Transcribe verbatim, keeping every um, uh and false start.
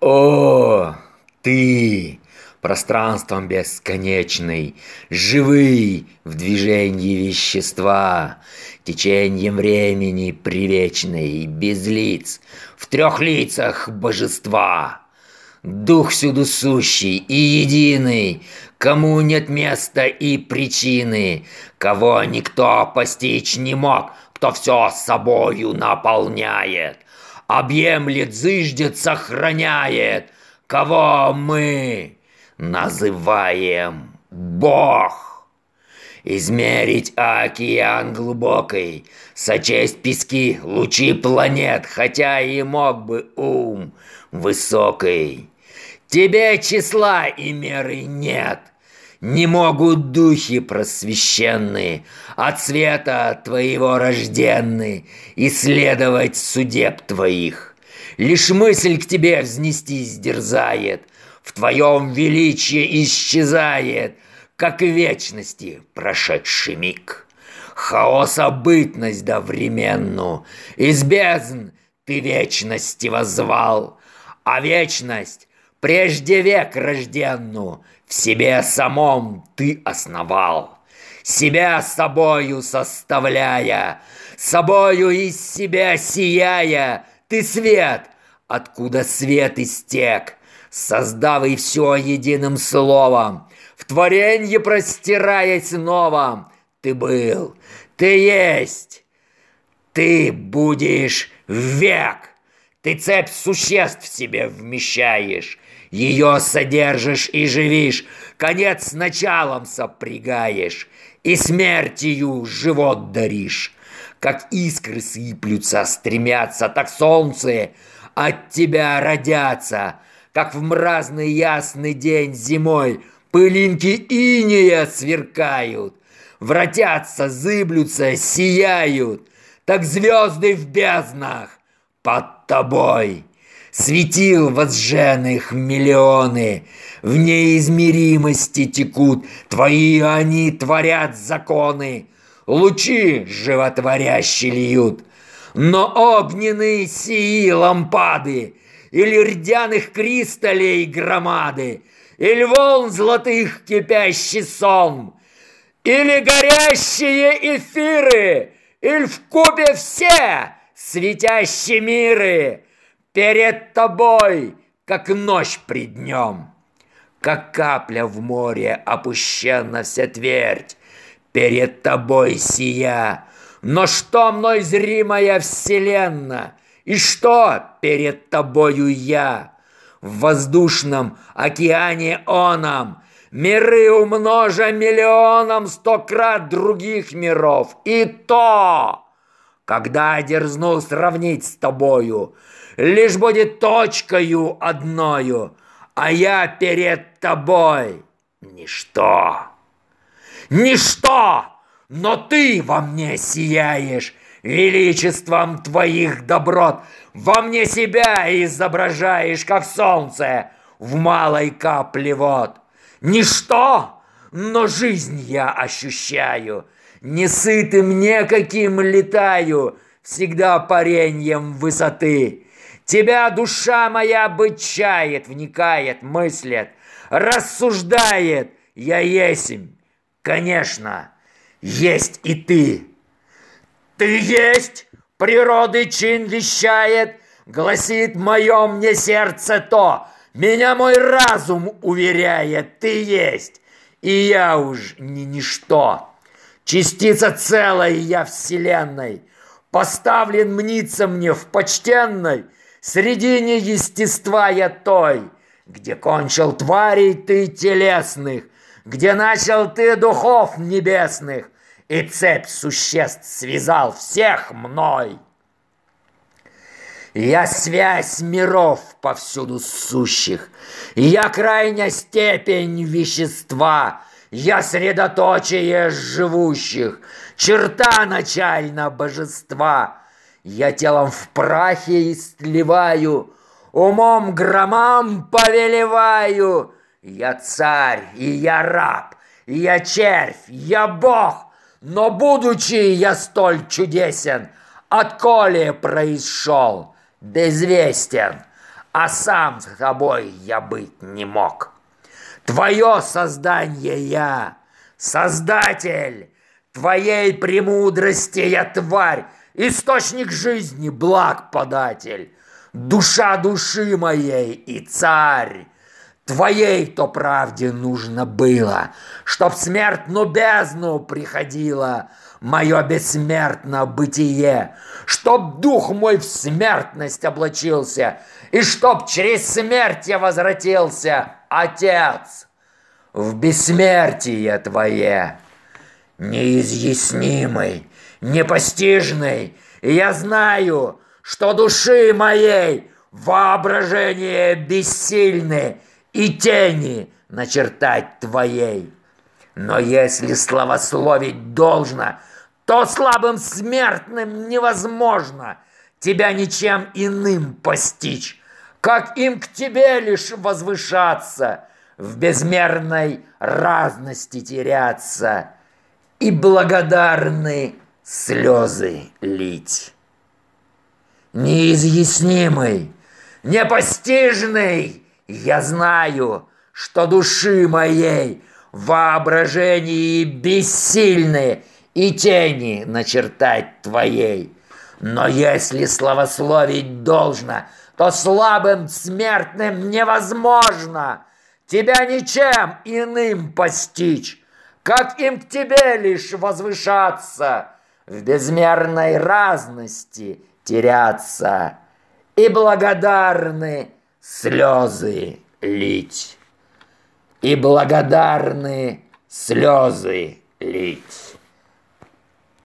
О, ты, пространством бесконечный, живый в движении вещества, течением времени привечный, без лиц, в трех лицах божества. Дух всюду сущий и единый, кому нет места и причины, кого никто постичь не мог, кто все собою наполняет, объемлет, зыждет, сохраняет, кого мы называем Бог. Измерить океан глубокий, сочесть пески, лучи планет, хотя и мог бы ум высокий. Тебе числа и меры нет, не могут духи просвещенные от света твоего рожденны исследовать судеб твоих. Лишь мысль к тебе взнестись дерзает, в твоем величии исчезает, как в вечности прошедший миг. Хаоса бытность довременну, из бездн ты вечности воззвал, а вечность прежде век рожденну в себе самом ты основал, себя собою составляя, собою из себя сияя, ты свет, откуда свет истек, создав и все единым словом, в творенье простираясь новом, ты был, ты есть, ты будешь век. Ты цепь существ в себе вмещаешь, ее содержишь и живишь, конец с началом сопрягаешь, и смертью живот даришь. Как искры сыплются, стремятся, так солнце от тебя родятся, как в мразный ясный день зимой пылинки инея сверкают, вратятся, зыблются, сияют, так звезды в безднах под тобой. Светил возжженных миллионы, в неизмеримости текут, твои они творят законы, лучи животворящие льют. Но огненные сии лампады, или рдяных кристаллей громады, или волн золотых кипящий сон, или горящие эфиры, или вкупе все светящие миры, перед тобой, как ночь пред днем, как капля в море опущена вся твердь, перед тобой сия. Но что мной зримая вселенная, и что перед тобою я? В воздушном океане оном миры умножа миллионом сто крат других миров, и то, когда дерзну сравнить с тобою, лишь будет точкою одною, а я перед тобой ничто. Ничто, но ты во мне сияешь величеством твоих доброт, во мне себя изображаешь, как солнце в малой капле вод. Ничто, но жизнь я ощущаю, несытым некаким летаю, всегда пареньем высоты. Тебя душа моя бычает, вникает, мыслит, рассуждает. Я есмь, конечно, есть и ты. Ты есть, природы чин вещает, гласит мое мне сердце то, меня мой разум уверяет, ты есть, и я уж не ничто. Частица целой я вселенной, поставлен мниться мне в почтенной средине естества я той, где кончил тварей ты телесных, где начал ты духов небесных, и цепь существ связал всех мной. Я связь миров повсюду сущих, я крайняя степень вещества, я средоточие живущих, черта начальна божества. Я телом в прахе истлеваю, умом громам повелеваю. Я царь, и я раб, и я червь, я бог, но будучи я столь чудесен, отколе происшел, безвестен, а сам с тобой я быть не мог. Твое создание я, Создатель, твоей премудрости я тварь, источник жизни, благ податель, душа души моей и царь. Твоей-то правде нужно было, чтоб в смертную бездну приходило мое бессмертное бытие, чтоб дух мой в смертность облачился, и чтоб через смерть я возвратился, Отец, в бессмертие Твое. Неизъяснимый, непостижный, я знаю, что души моей воображение бессильны, и тени начертать твоей. Но если славословить должно, то слабым смертным невозможно тебя ничем иным постичь, как им к тебе лишь возвышаться, в безмерной разности теряться и благодарны слезы лить. Неизъяснимый, непостижный, я знаю, что души моей воображении бессильны и тени начертать твоей. Но если славословить должно, то слабым смертным невозможно тебя ничем иным постичь, как им к тебе лишь возвышаться, в безмерной разности теряться и благодарны слезы лить. И благодарны слезы лить.